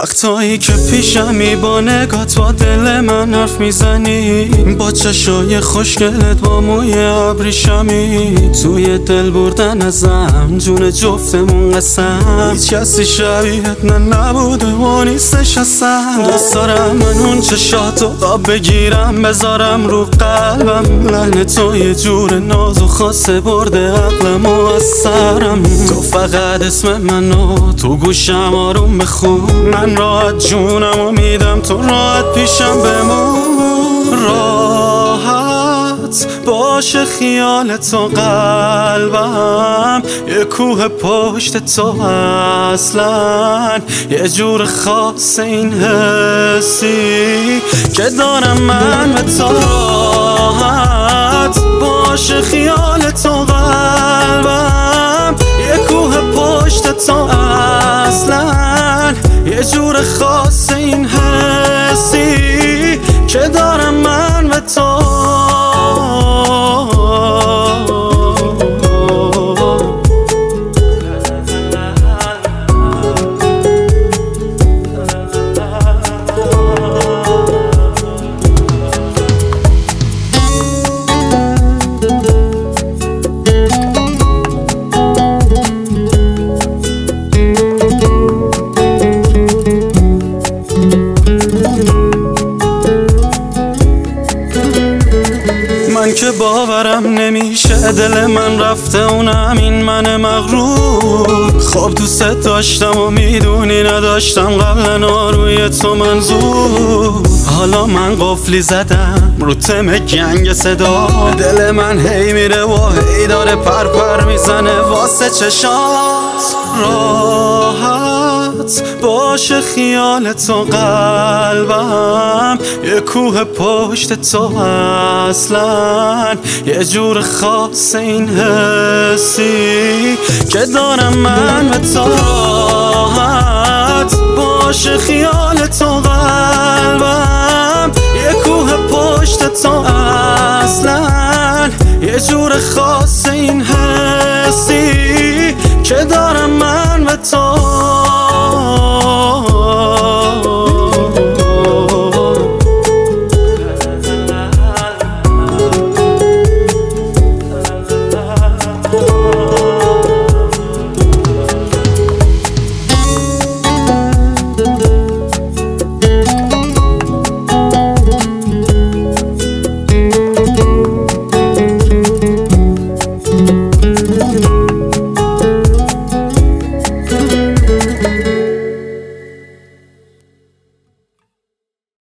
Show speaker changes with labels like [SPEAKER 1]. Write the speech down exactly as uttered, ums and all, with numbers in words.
[SPEAKER 1] وقتایی که پیشمی با نگات با دل من حرف میزنی، با چشای خوشگلت با موی ابریشمی، توی دل بردن ازم جون جفتمون قسم. هیچ کسی شبیهت نه نبوده و نیستش اصلا. دوست دارم من اون چشاتو قاب بگیرم بذارم رو قلبم، لحن تو یه جور ناز و خاصه برده عقلم و از سرم. تو فقط اسم منو تو گوشم آروم بخون، من راحت جونم و میدم تو راحت پیشم بمون. راحت باشه خیال تو قلبم، یه کوه پشت تو اصلا، یه جور خاص این حسی که دارم من به تو. راحت باشه خیال تو قلبم، یه کوه پشت تو اصلا، یه جور خاص این حسی که دارم من به تو. من که باورم نمیشه دل من رفته اونم این من مغرور. خب دوست داشتم و میدونی نداشتم قبلا روی تو منظور. حالا من قفلی زدم رو تم گنگ صدا، دل من هی میره و هی داره پر پر میزنه واسه چشات. راحت باشه خیال تو قلبم، یه کوه پشت تو اصلا، یه جور خاص این حسی که دارم من به تو. راحت باشه خیال تو قلبم، یه کوه پشت تو اصلا، یه جور خاص این حسی که دارم من به تو.